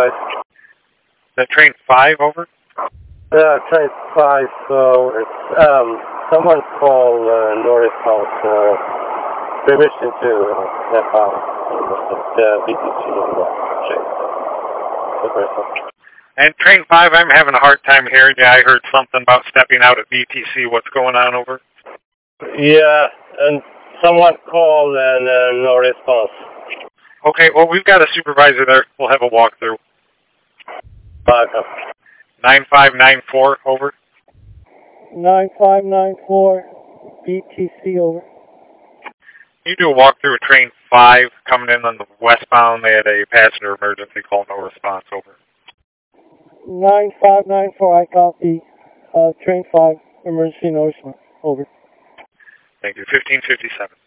5. The train 5, over? Train 5, so it's, someone called northbound, permission to step out. The BTC train. The first one. And train 5, I'm having a hard time hearing you. I heard something about stepping out at BTC. What's going on, over? Yeah, and someone called and no response. Okay, well, we've got a supervisor there. We'll have a walkthrough. 9594, over. 9594, BTC, over. You do a walkthrough of train 5 coming in on the westbound. They had a passenger emergency call, no response, over. 9594, I copy. Train 5, emergency no response, over. Thank you. 1557.